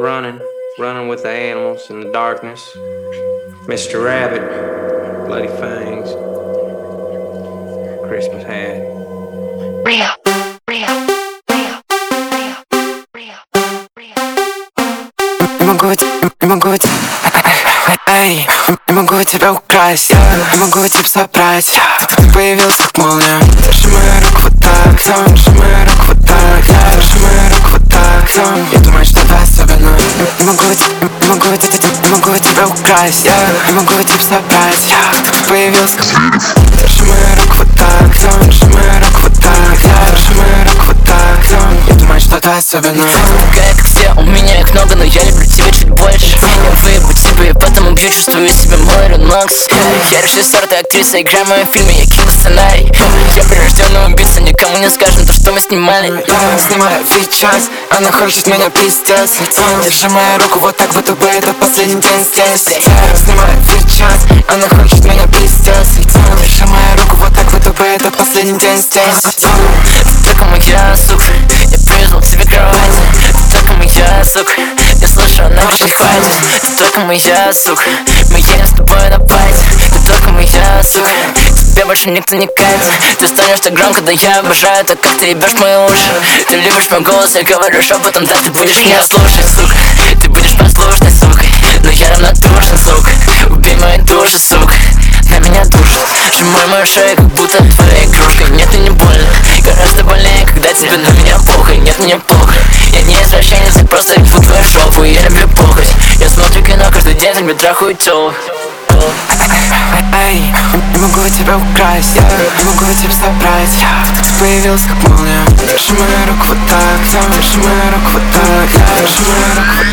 running with the animals in the darkness. Mr. Rabbit, bloody fangs, Christmas hat. Real. Не могу тебя украсть, не могу тебя собрать. Ты появился как молния. Держи мою руку вот так, держи мою руку вот так, держи мою руку вот так. Я думаю, что ты особенно. Не могу тебя украсть, не могу тебя собрать. Ты появился как... Держи мою руку вот так, держи мою руку вот так, держи мою руку вот так. Я думаю, что ты особенно. Как все, у меня их много, но я люблю тебя чуть больше. Я выебу тебя, и поэтому бью, чувствую себя Морин Макс. Я режиссер, ты актриса, играй в моем фильме, я кину сценарий. Я прирожденный убийца, никому не скажем то, что мы снимали. Снимаю сейчас, она хочет меня пиздец. Держи мою руку вот так, будто бы это последний день здесь. Снимаю сейчас, она хочет меня пиздец. Держи мою руку вот так, будто бы это последний день здесь. Ты только моя, сука, я привязал тебе кровать. Ты только моя, сука, я слышу, она хочет файтить. Ты только моя, сука, мы едем с тобой на пати. Ты только моя, сука, тебе больше никто не катит. Ты станешь так громко, да я обожаю так, как ты ебешь мои уши. Ты любишь мой голос, я говорю шепотом, да ты будешь меня слушать, сука. Ты будешь послушной, сука, но я равнодушен, сука. Убей мою душу, сука, на меня душит. Сжимай мою шею, как будто твоя игрушка. Нет, и не больно, гораздо больнее, когда тебе на меня похуй. Нет, мне похуй, я не извращенец, я просто ебу твою жопу. Я люблю похоть, я смотрю кино каждый день, за меня трахаю тёлок. Не могу тебя украсть, не могу тебя собрать. Ты появился как молния. Держи мою руку вот так, держи мою руку вот так, держи мою руку вот